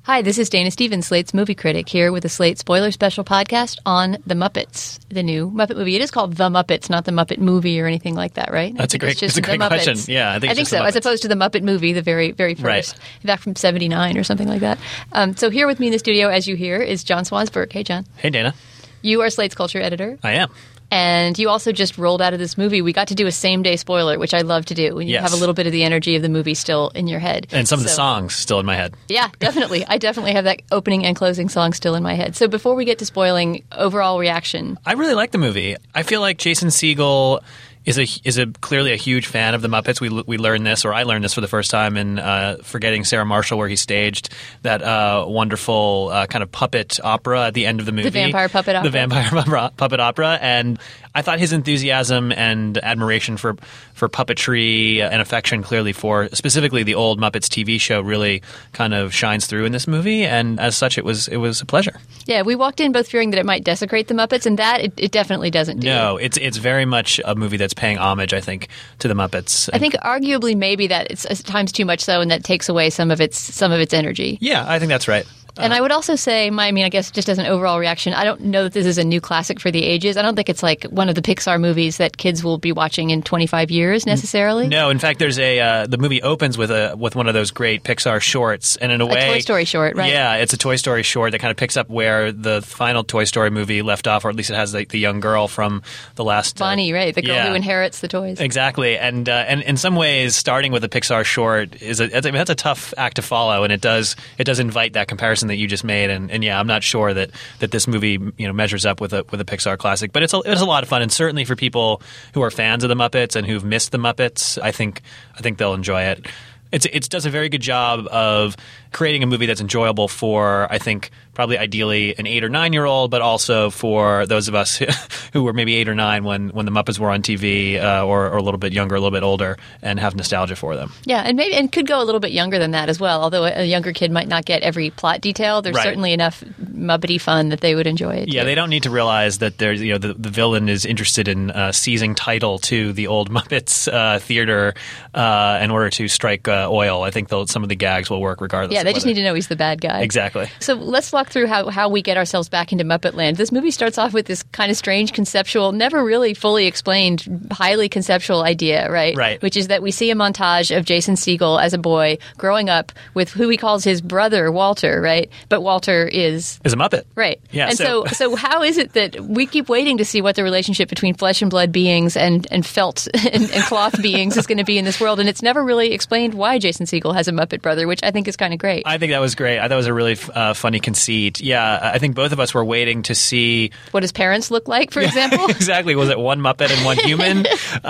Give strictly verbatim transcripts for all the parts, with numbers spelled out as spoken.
Hi, this is Dana Stevens, Slate's movie critic, here with a Slate spoiler special podcast on The Muppets, the new Muppet movie. It is called The Muppets, not The Muppet Movie or anything like that, right? That's a great, that's a great question. Yeah, I think, I it's think just so, The as opposed to The Muppet Movie, the very, very first, right. back from seventy-nine or something like that. Um, so here with me in the studio, as you hear, is John Swansburg. Hey, John. Hey, Dana. You are Slate's culture editor. I am. And you also just rolled out of this movie. We got to do a same-day spoiler, which I love to do, when you Yes. have a little bit of the energy of the movie still in your head. And some of So- the songs still in my head. Yeah, definitely. I definitely have that opening and closing song still in my head. So before we get to spoiling, overall reaction. I really like the movie. I feel like Jason Segel is a is a clearly a huge fan of the Muppets. We we learned this, or I learned this for the first time in uh, Forgetting Sarah Marshall, where he staged that uh, wonderful uh, kind of puppet opera at the end of the movie. The vampire puppet opera. The vampire puppet opera. And I thought his enthusiasm and admiration for, for puppetry and affection clearly for specifically the old Muppets T V show really kind of shines through in this movie. And as such, it was it was a pleasure. Yeah, we walked in both fearing that it might desecrate the Muppets, and that it, it definitely doesn't do. No, it's it's very much a movie that's paying homage, I think, to the Muppets. I think arguably maybe that it's at times too much so, and that takes away some of its some of its energy. Yeah, I think that's right. And I would also say, my, I mean, I guess just as an overall reaction, I don't know that this is a new classic for the ages. I don't think it's like one of the Pixar movies that kids will be watching in twenty-five years necessarily. No, in fact, there's a uh, the movie opens with a with one of those great Pixar shorts, and in a, A way, Toy Story short, right? Yeah, it's a Toy Story short that kind of picks up where the final Toy Story movie left off, or at least it has like the young girl from the last Bonnie, uh, right? The girl yeah. who inherits the toys. Exactly, and uh, and in some ways, starting with a Pixar short is a, that's a that's a tough act to follow, and it does it does invite that comparison that you just made, and, and yeah, I'm not sure that, that this movie you know measures up with a with a Pixar classic, but it's a, it's a lot of fun, and certainly for people who are fans of the Muppets and who've missed the Muppets, I think I think they'll enjoy it. It's it does a very good job of creating a movie that's enjoyable for, I think, probably ideally an eight or nine year old, but also for those of us who were maybe eight or nine when, when the Muppets were on T V, uh, or, or a little bit younger, a little bit older, and have nostalgia for them. Yeah, and maybe and could go a little bit younger than that as well. Although a younger kid might not get every plot detail, there's Right. certainly enough Muppety fun that they would enjoy it. Yeah, too. they don't need to realize that there's you know the, the villain is interested in uh, seizing title to the old Muppets uh, theater uh, in order to strike uh, oil. I think they'll, some of the gags will work regardless. Yeah, of they just whether- need to know he's the bad guy. Exactly. So let's walk through how, how we get ourselves back into Muppet Land. This movie starts off with this kind of strange conceptual, never really fully explained, highly conceptual idea, right? Right. Which is that we see a montage of Jason Segel as a boy growing up with who he calls his brother, Walter, right? But Walter is... Is a Muppet. Right. Yeah, and so, so- so how is it that we keep waiting to see what the relationship between flesh and blood beings and, and felt and, and cloth beings is going to be in this world? And it's never really explained why Jason Segel has a Muppet brother, which I think is kind of great. I think that was great. I thought it was a really uh, funny conceit. Yeah, I think both of us were waiting to see What his parents look like, for example. exactly. Was it one Muppet and one human,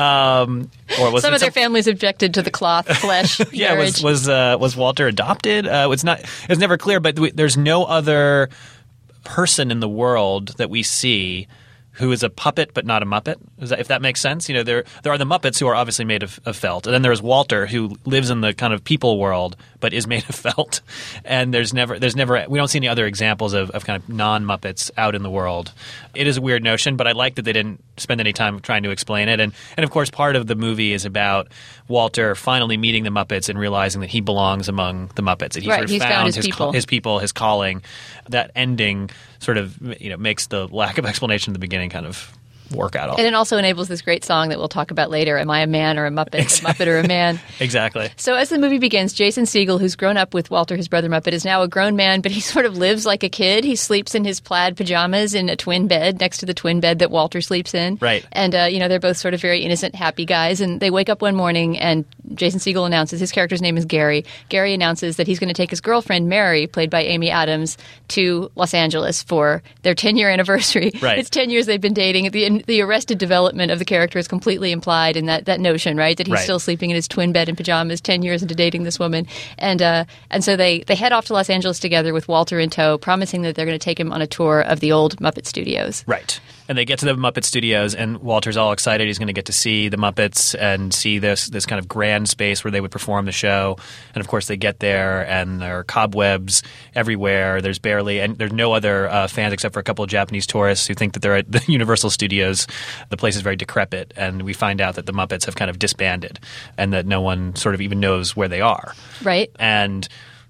um, or was Some it of their families objected to the cloth flesh Yeah, marriage. was was uh, was Walter adopted? Uh, it's not. It's never clear. But we, there's no other person in the world that we see who is a puppet but not a Muppet. Is that, if that makes sense? You know, there there are the Muppets who are obviously made of, of felt, and then there's Walter who lives in the kind of people world but is made of felt. And there's never there's never we don't see any other examples of, of kind of non-Muppets out in the world. It is a weird notion, but I like that they didn't spend any time trying to explain it. And and of course, part of the movie is about Walter finally meeting the Muppets and realizing that he belongs among the Muppets. That he Right, sort of he's found, found his his people. his people, his calling. That ending sort of you know makes the lack of explanation at the beginning kind of work out. All. And it also enables this great song that we'll talk about later, Am I a Man or a Muppet? Exactly. A Muppet or a Man? Exactly. So as the movie begins, Jason Segel, who's grown up with Walter, his brother Muppet, is now a grown man, but he sort of lives like a kid. He sleeps in his plaid pajamas in a twin bed next to the twin bed that Walter sleeps in. Right. And, uh, you know, they're both sort of very innocent, happy guys. And they wake up one morning and Jason Segel announces, his character's name is Gary. Gary announces that he's going to take his girlfriend, Mary, played by Amy Adams, to Los Angeles for their ten-year anniversary. Right. It's ten years they've been dating. The, the arrested development of the character is completely implied in that, that notion, right? That he's Right. still sleeping in his twin bed in pajamas ten years into dating this woman. And uh, and so they, they head off to Los Angeles together with Walter in tow, promising that they're going to take him on a tour of the old Muppet Studios. Right. And they get to the Muppet Studios, and Walter's all excited. He's going to get to see the Muppets and see this this kind of grand space where they would perform the show. And of course, they get there, and there are cobwebs everywhere. There's barely, and there's no other uh, fans except for a couple of Japanese tourists who think that they're at the Universal Studios. The place is very decrepit, and we find out that the Muppets have kind of disbanded, and that no one sort of even knows where they are. Right. And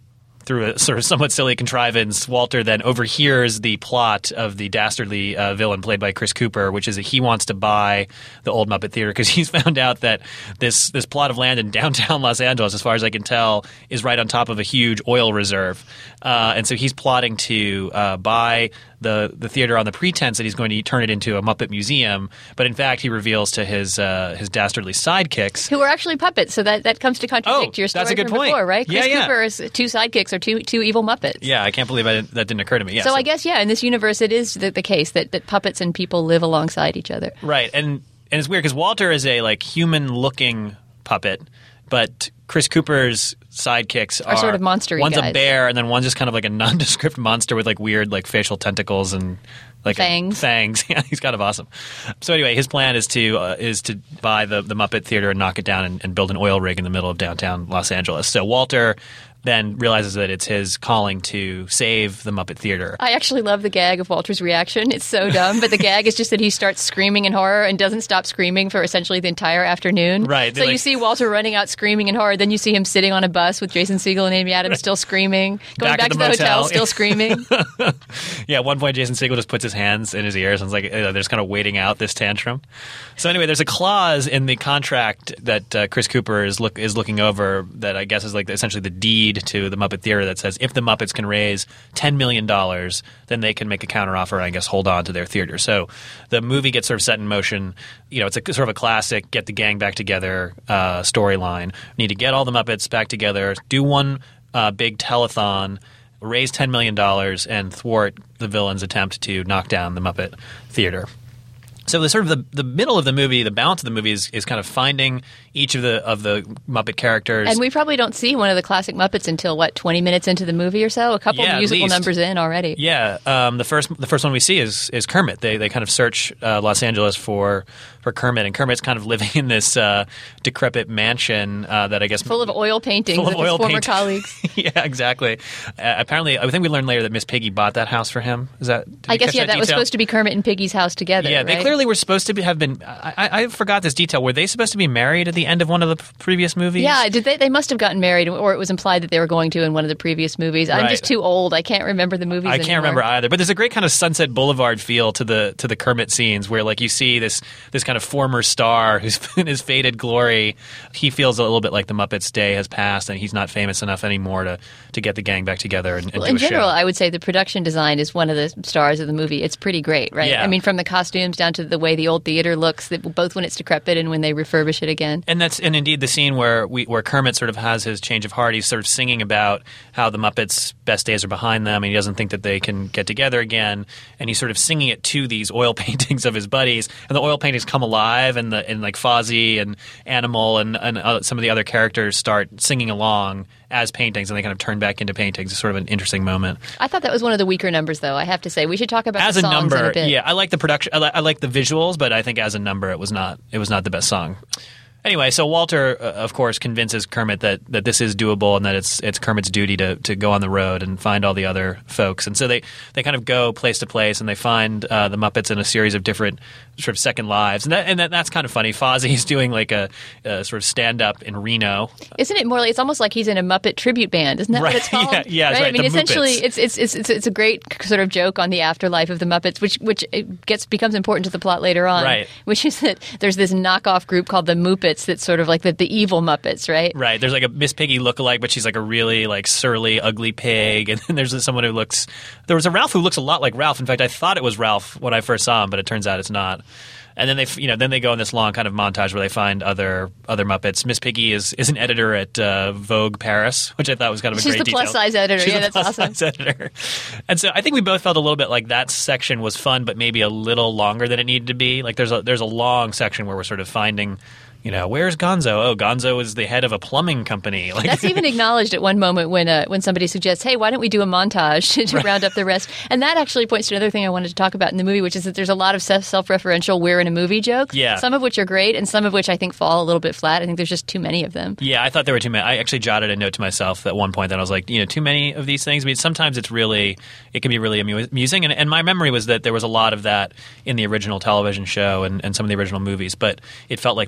through a sort of somewhat silly contrivance, Walter then overhears the plot of the dastardly uh, villain played by Chris Cooper, which is that he wants to buy the old Muppet Theater because he's found out that this this plot of land in downtown Los Angeles, as far as I can tell, is right on top of a huge oil reserve. Uh, and so he's plotting to uh, buy the the theater on the pretense that he's going to turn it into a Muppet museum. But in fact, he reveals to his uh, his dastardly sidekicks, who are actually puppets. So that, that comes to contradict oh, your story that's a good from point. before, right? Yeah, Chris yeah. Cooper's two sidekicks are two two evil Muppets. Yeah, I can't believe I didn't, that didn't occur to me. Yeah, so, so I guess yeah, in this universe, it is the, the case that, that puppets and people live alongside each other. Right, and and it's weird because Walter is a like human looking puppet, but Chris Cooper's sidekicks are, are sort of monster-y One's guys. a bear, and then one's just kind of like a nondescript monster with like weird like facial tentacles and like fangs. A, fangs. Yeah, he's kind of awesome. So anyway, his plan is to uh, is to buy the the Muppet Theater and knock it down and, and build an oil rig in the middle of downtown Los Angeles. So Walter then realizes that it's his calling to save the Muppet Theater. I actually love the gag of Walter's reaction. It's so dumb, but the gag is just that he starts screaming in horror and doesn't stop screaming for essentially the entire afternoon. Right. So like, you see Walter running out screaming in horror, then you see him sitting on a bus with Jason Segel and Amy Adams still screaming, going Back back, at to the the hotel, motel. still screaming. Yeah, at one point Jason Segel just puts his hands in his ears and is like, uh, they're just kind of waiting out this tantrum. So anyway, there's a clause in the contract that uh, Chris Cooper is look is looking over that I guess is like essentially the deed to the Muppet Theater that says if the Muppets can raise ten million dollars, then they can make a counteroffer and I guess hold on to their theater. So the movie gets sort of set in motion. You know, it's a, sort of a classic get the gang back together uh, storyline. Need to get all the Muppets back together, do one uh, big telethon, raise ten million dollars, and thwart the villain's attempt to knock down the Muppet Theater. So the sort of the, the middle of the movie, the balance of the movie is, is kind of finding each of the of the Muppet characters. And we probably don't see one of the classic Muppets until, what, twenty minutes into the movie or so? A couple Yeah, of at musical least. numbers in already. Yeah, um, the first the first one we see is is Kermit. They they kind of search uh, Los Angeles for for Kermit, and Kermit's kind of living in this uh, decrepit mansion uh, that I guess Full of oil paintings full of, of his oil former paint- colleagues. Yeah, exactly. Uh, apparently, I think we learned later that Miss Piggy bought that house for him. Is that? did I you guess, catch yeah, that, that was detail? supposed to be Kermit and Piggy's house together, Yeah, they right? clearly were supposed to be, have been. I, I, I forgot this detail. Were they supposed to be married at the end of one of the p- previous movies? Yeah, did they? They must have gotten married, or it was implied that they were going to in one of the previous movies. I'm Right. just too old. I can't remember the movies I can't anymore. remember either, but there's a great kind of Sunset Boulevard feel to the to the Kermit scenes, where like you see this this kind of former star who's in his faded glory. He feels a little bit like the Muppets' day has passed, and he's not famous enough anymore to, to get the gang back together and, and Well, do in a general, show. I would say the production design is one of the stars of the movie. It's pretty great, right? Yeah. I mean, from the costumes down to the way the old theater looks, that both when it's decrepit and when they refurbish it again. And that's and indeed the scene where we where Kermit sort of has his change of heart. He's sort of singing about how the Muppets' best days are behind them, and he doesn't think that they can get together again. And he's sort of singing it to these oil paintings of his buddies, and the oil paintings come alive, and the and like Fozzie and Animal and and uh, some of the other characters start singing along as paintings, and they kind of turn back into paintings. It's sort of an interesting moment. I thought that was one of the weaker numbers, though. I have to say, we should talk about As the a songs number, in a bit. yeah, I like the production. I, li- I like the visuals, but I think as a number, it was not. It was not the best song. Anyway, so Walter, uh, of course, convinces Kermit that, that this is doable and that it's it's Kermit's duty to, to go on the road and find all the other folks. And so they, they kind of go place to place, and they find uh, the Muppets in a series of different sort of second lives. And that, and that, that's kind of funny. Fozzie's doing like a, a sort of stand-up in Reno. Isn't it more like, it's almost like he's in a Muppet tribute band, isn't that Right, what it's called? yeah, yeah, that's I right, mean, the essentially, Muppets. it's, it's it's it's it's a great sort of joke on the afterlife of the Muppets, which which it gets becomes important to the plot later on. Right. Which is that there's this knockoff group called the Muppets that's sort of like the, the evil Muppets, right? Right. There's like a Miss Piggy lookalike, but she's like a really like surly, ugly pig. And then there's someone who looks. There was a Ralph who looks a lot like Ralph. In fact, I thought it was Ralph when I first saw him, but it turns out it's not. And then they, you know, then they go in this long kind of montage where they find other other Muppets. Miss Piggy is, is an editor at uh, Vogue Paris, which I thought was kind of a She's great the detail. plus size editor. She's Yeah, the that's awesome. plus size editor. And so I think we both felt a little bit like that section was fun, but maybe a little longer than it needed to be. Like there's a there's a long section where we're sort of finding. You know, where's Gonzo? Oh, Gonzo is the head of a plumbing company. Like, That's even acknowledged at one moment when uh, when somebody suggests, "Hey, why don't we do a montage to, to round up the rest?" And that actually points to another thing I wanted to talk about in the movie, which is that there's a lot of self- self-referential "we're in a movie" jokes. Yeah. Some of which are great, and some of which I think fall a little bit flat. I think there's just too many of them. yeah, I thought there were too many. I actually jotted a note to myself at one point that I was like, you know, too many of these things. I mean, sometimes it's really, it can be really amu- amusing. And, and my memory was that there was a lot of that in the original television show and, and some of the original movies, but it felt like they were maybe pushing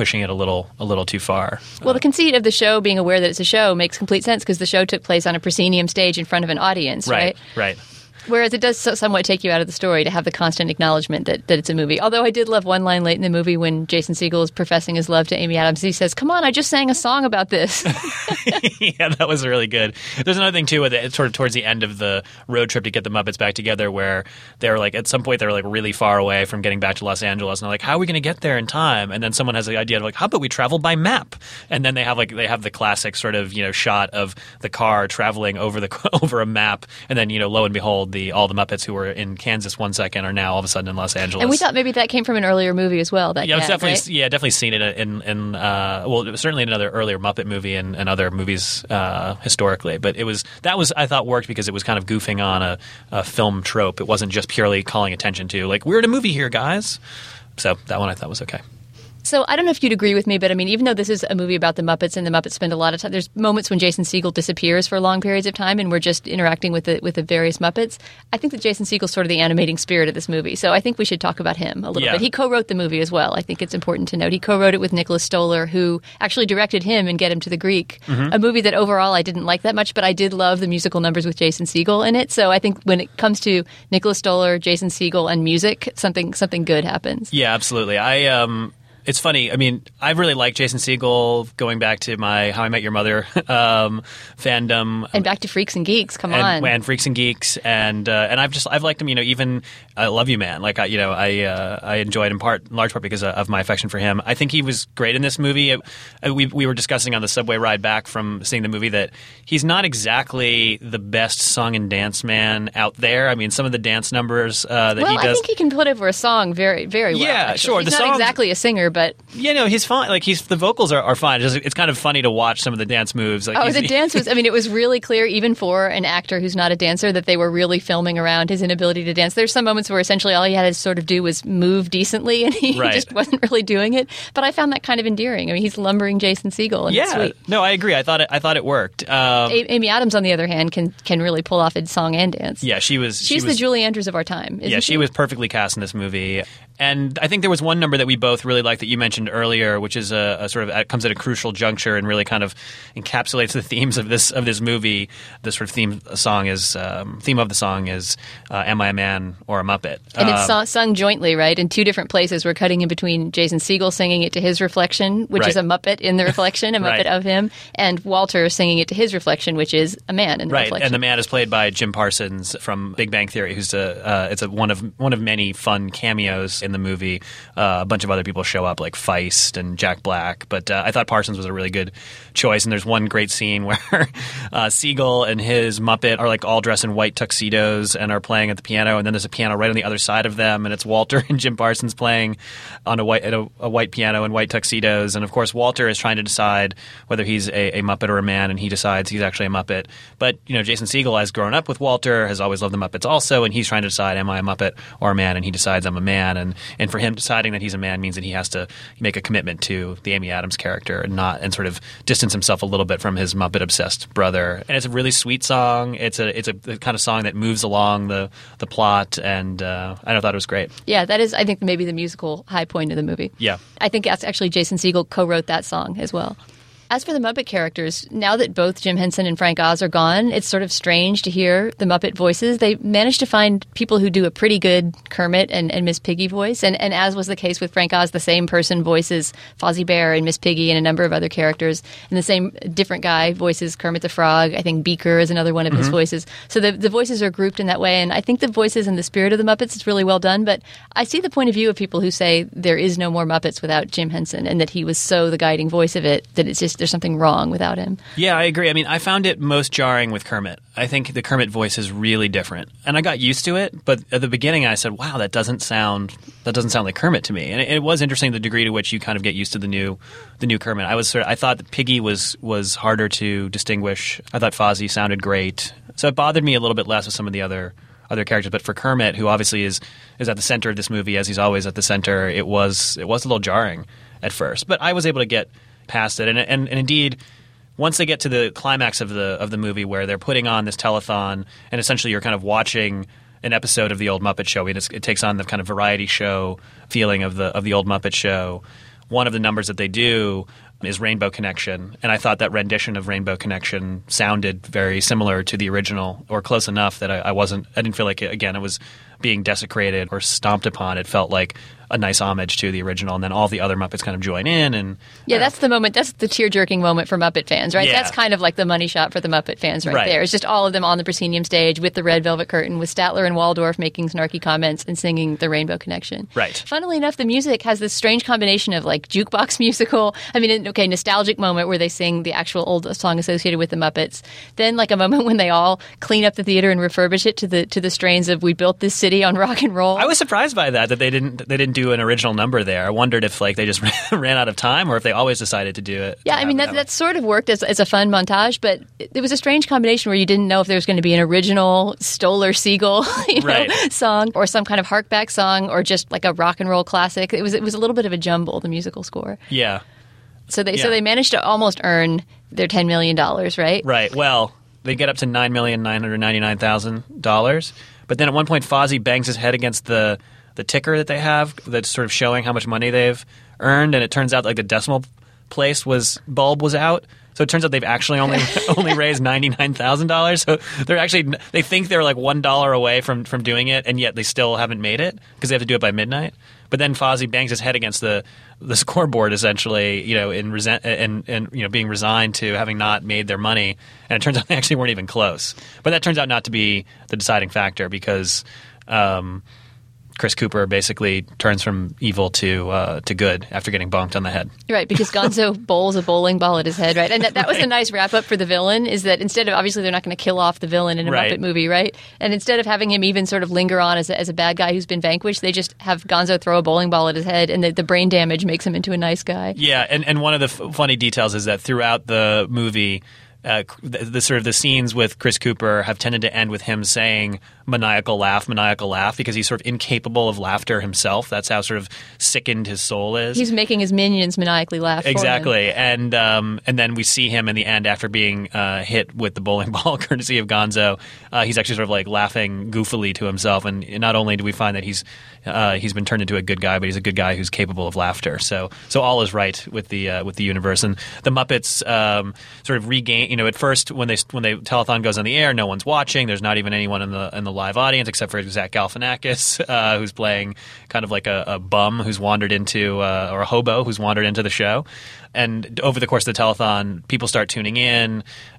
pushing it a little a little too far. Well, the conceit of the show, being aware that it's a show, makes complete sense because the show took place on a proscenium stage in front of an audience, right? Right, right. Whereas it does so- somewhat take you out of the story to have the constant acknowledgement that, that it's a movie. Although I did love one line late in the movie when Jason Segel is professing his love to Amy Adams. He says, "Come on, I just sang a song about this." Yeah, that was really good. There's another thing too with it. It's sort of towards the end of the road trip to get the Muppets back together, where they're like at some point they're like really far away from getting back to Los Angeles, and they're like, "How are we going to get there in time?" And then someone has the idea of like, "How about we travel by map?" And then they have like they have the classic sort of you know shot of the car traveling over the over a map, and then you know lo and behold, the all the Muppets who were in Kansas one second are now all of a sudden in Los Angeles. And we thought maybe that came from an earlier movie as well. That yeah, it's gag, definitely right? yeah, definitely seen it in in uh, well, certainly in another earlier Muppet movie and, and other movies uh, historically. But it was that was I thought worked because it was kind of goofing on a, a film trope. It wasn't just purely calling attention to like we're in a movie here, guys. So that one I thought was okay. So I don't know if you'd agree with me, but I mean, even though this is a movie about the Muppets and the Muppets spend a lot of time, there's moments when Jason Segel disappears for long periods of time and we're just interacting with the with the various Muppets. I think that Jason Segel's sort of the animating spirit of this movie. So I think we should talk about him a little Yeah. bit. He co-wrote the movie as well. I think it's important to note. He co-wrote it with Nicholas Stoller, who actually directed him in Get Him to the Greek, Mm-hmm. a movie that overall I didn't like that much, but I did love the musical numbers with Jason Segel in it. So I think when it comes to Nicholas Stoller, Jason Segel, and music, something something good happens. Yeah, absolutely. I um, it's funny. I mean, I really like Jason Segel. Going back to my How I Met Your Mother um, fandom, And back to Freaks and Geeks, come and, on. and Freaks and Geeks, and uh, and I've just I've liked him. You know, even I Love You Man. Like I, you know, I uh, I enjoyed in part, in large part because of my affection for him. I think he was great in this movie. It, uh, we we were discussing on the subway ride back from seeing the movie that he's not exactly the best song and dance man out there. I mean, some of the dance numbers uh, that well, he does. I think he can put over a song very, very well. Yeah, actually. sure. He's The not songs- exactly a singer, but Yeah, no, he's fine. Like he's the vocals are, are fine. It's, just, it's kind of funny to watch some of the dance moves. Like oh, he's- the dance was. I mean, it was really clear, even for an actor who's not a dancer, that they were really filming around his inability to dance. There's some moments where essentially all he had to sort of do was move decently, and he Right. just wasn't really doing it. But I found that kind of endearing. I mean, he's lumbering Jason Segel, and it's yeah, sweet. no, I agree. I thought it. I thought it worked. Um, A- Amy Adams, on the other hand, can can really pull off a song and dance. yeah, she was. she's she was, the Julie Andrews of our time. Isn't Yeah, she was perfectly cast in this movie. And I think there was one number that we both really liked that you mentioned earlier, which is a, a sort of it comes at a crucial juncture and really kind of encapsulates the themes of this of this movie. The sort of theme song is um, theme of the song is uh, "Am I a Man or a Muppet?" And it's Um, sung, sung jointly, right? In two different places. We're cutting in between Jason Segel singing it to his reflection, which is a Right. Muppet in the reflection, a Muppet Right. of him, and Walter singing it to his reflection, which is a man in the Right, reflection. and the man is played by Jim Parsons from Big Bang Theory, who's a uh, it's a one of one of many fun cameos in the movie. Uh, a bunch of other people show up, like Feist and Jack Black, but uh, I thought Parsons was a really good choice. And there's one great scene where uh, Siegel and his Muppet are like all dressed in white tuxedos and are playing at the piano, and then there's a piano right on the other side of them, and it's Walter and Jim Parsons playing on a white at a, a white piano in white tuxedos. And of course, Walter is trying to decide whether he's a, a Muppet or a man, and he decides he's actually a Muppet. But you know, Jason Segel has grown up with Walter, has always loved the Muppets also, and he's trying to decide, am I a Muppet or a man? And he decides I'm a man, and and for him deciding that he's a man means that he has to make a commitment to the Amy Adams character and not and sort of distance himself a little bit from his Muppet obsessed brother. And it's a really sweet song. It's a it's a the kind of song that moves along the the plot, and uh, I thought it was great. yeah, that is, I think, maybe the musical high point of the movie. Yeah. I think that's actually Jason Segel co-wrote that song as well. As for the Muppet characters, now that both Jim Henson and Frank Oz are gone, it's sort of strange to hear the Muppet voices. They managed to find people who do a pretty good Kermit and, and Miss Piggy voice. And, and as was the case with Frank Oz, the same person voices Fozzie Bear and Miss Piggy and a number of other characters. And the same different guy voices Kermit the Frog. I think Beaker is another one of his voices. So the, the voices are grouped in that way. And I think the voices and the spirit of the Muppets is really well done. But I see the point of view of people who say there is no more Muppets without Jim Henson and that he was so the guiding voice of it that it's just there's something wrong without him. Yeah, I agree. I mean, I found it most jarring with Kermit. I think the Kermit voice is really different, and I got used to it. But at the beginning, I said, "Wow, that doesn't sound that doesn't sound like Kermit to me." And it, it was interesting the degree to which you kind of get used to the new the new Kermit. I was sort of, I thought that Piggy was was harder to distinguish. I thought Fozzie sounded great, so it bothered me a little bit less with some of the other other characters. But for Kermit, who obviously is is at the center of this movie, as he's always at the center, it was it was a little jarring at first. But I was able to get past it, and and, and indeed. Once they get to the climax of the of the movie where they're putting on this telethon and essentially you're kind of watching an episode of the old Muppet Show, I mean, it's, it takes on the kind of variety show feeling of the of the old Muppet Show. one of the numbers that they do is Rainbow Connection, and I thought that rendition of Rainbow Connection sounded very similar to the original, or close enough that I, I wasn't. I didn't feel like it, again it was being desecrated or stomped upon. It felt like a nice homage to the original, and then all the other Muppets kind of join in. And yeah, that's the moment. That's the tear-jerking moment for Muppet fans, right? Yeah. That's kind of like the money shot for the Muppet fans right, Right. there. It's just all of them on the proscenium stage with the red velvet curtain, with Statler and Waldorf making snarky comments and singing the Rainbow Connection. Right. Funnily enough, the music has this strange combination of like jukebox musical. I mean, okay, nostalgic moment where they sing the actual old song associated with the Muppets. Then like a moment when they all clean up the theater and refurbish it to the to the strains of "We Built This City on Rock and Roll." I was surprised by that that they didn't they didn't do an original number there. I wondered if like they just ran out of time or if they always decided to do it. Yeah, I mean that that sort of worked as as a fun montage, but it, it was a strange combination where you didn't know if there was going to be an original Stoller Siegel you know, Right. song or some kind of harkback song or just like a rock and roll classic. It was it was a little bit of a jumble, the musical score. Yeah. So they Yeah. so they managed to almost earn their ten million dollars, right? Right. Well, they get up to nine million nine hundred ninety nine thousand dollars, but then at one point Fozzie bangs his head against the the ticker that they have that's sort of showing how much money they've earned, and it turns out like the decimal place was bulb was out. So it turns out they've actually only only raised ninety nine thousand dollars. So they're actually they think they're like one dollar away from from doing it, and yet they still haven't made it because they have to do it by midnight. But then Fozzie bangs his head against the the scoreboard, essentially, you know, in resent and and you know being resigned to having not made their money. And it turns out they actually weren't even close. But that turns out not to be the deciding factor because. Um, Chris Cooper basically turns from evil to uh, to good after getting bonked on the head. Right, because Gonzo bowls a bowling ball at his head, right? And that, that was Right. a nice wrap-up for the villain, is that instead of, obviously they're not going to kill off the villain in a Right. Muppet movie, right? And instead of having him even sort of linger on as a, as a bad guy who's been vanquished, they just have Gonzo throw a bowling ball at his head, and the, the brain damage makes him into a nice guy. Yeah, and, and one of the f- funny details is that throughout the movie, uh, the, the sort of the scenes with Chris Cooper have tended to end with him saying maniacal laugh, maniacal laugh, because he's sort of incapable of laughter himself. That's how sort of sickened his soul is. He's making his minions maniacally laugh for him. Exactly, and um, and then we see him in the end after being uh, hit with the bowling ball, courtesy of Gonzo. Uh, he's actually sort of like laughing goofily to himself, and not only do we find that he's uh, he's been turned into a good guy, but he's a good guy who's capable of laughter. So so all is right with the uh, with the universe, and the Muppets um, sort of regain. You know, at first when they when they telethon goes on the air, no one's watching. There's not even anyone in the in the live audience except for Zach Galifianakis, uh, who's playing kind of like a, a bum who's wandered into uh, or a hobo who's wandered into the show. And over the course of the telethon, people start tuning in,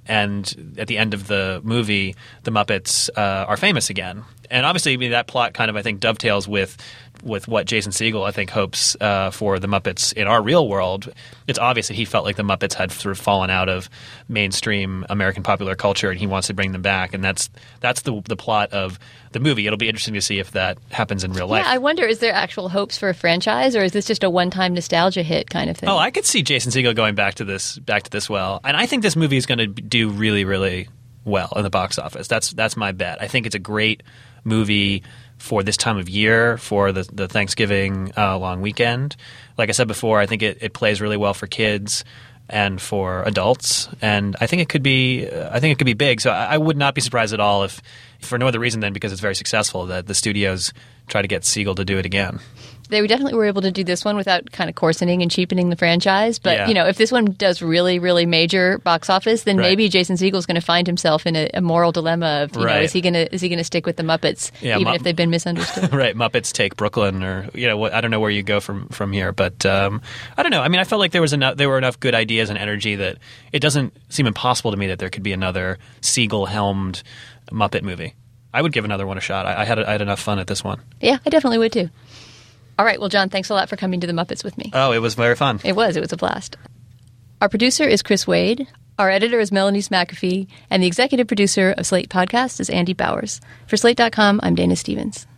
and at the end of the movie, the Muppets uh, are famous again. And obviously, I mean, that plot kind of, I think, dovetails with with what Jason Segel, I think, hopes uh, for the Muppets in our real world. It's obvious that he felt like the Muppets had sort of fallen out of mainstream American popular culture, and he wants to bring them back. And that's that's the the plot of the movie. It'll be interesting to see if that happens in real life. Yeah, I wonder, is there actual hopes for a franchise, or is this just a one-time nostalgia hit kind of thing? Oh, I could see Jason Segel going back to this back to this well, and I think this movie is going to do really, really well in the box office. That's that's my bet. I think it's a great movie for this time of year, for the the Thanksgiving uh, long weekend. Like I said before, I think it, it plays really well for kids and for adults, and I think it could be uh, I think it could be big. So I, I would not be surprised at all if, for no other reason than because it's very successful, that the studios try to get Segel to do it again. They definitely were able to do this one without kind of coarsening and cheapening the franchise. But, Yeah. you know, if this one does really, really major box office, then Right. maybe Jason Segel's going to find himself in a, a moral dilemma of, you know, Right. is he going to is he going to stick with the Muppets Yeah, even Mu- if they've been misunderstood? Right, Muppets take Brooklyn, or you know, what, I don't know where you go from from here, but um, I don't know. I mean, I felt like there was enough, there were enough good ideas and energy that it doesn't seem impossible to me that there could be another Segel-helmed Muppet movie. I would give another one a shot. I, I had I had enough fun at this one. Yeah, I definitely would too. All right, well, John, thanks a lot for coming to the Muppets with me. Oh, it was very fun. It was. It was a blast. Our producer is Chris Wade. Our editor is Melanie McAfee. And the executive producer of Slate Podcast is Andy Bowers. For Slate dot com, I'm Dana Stevens.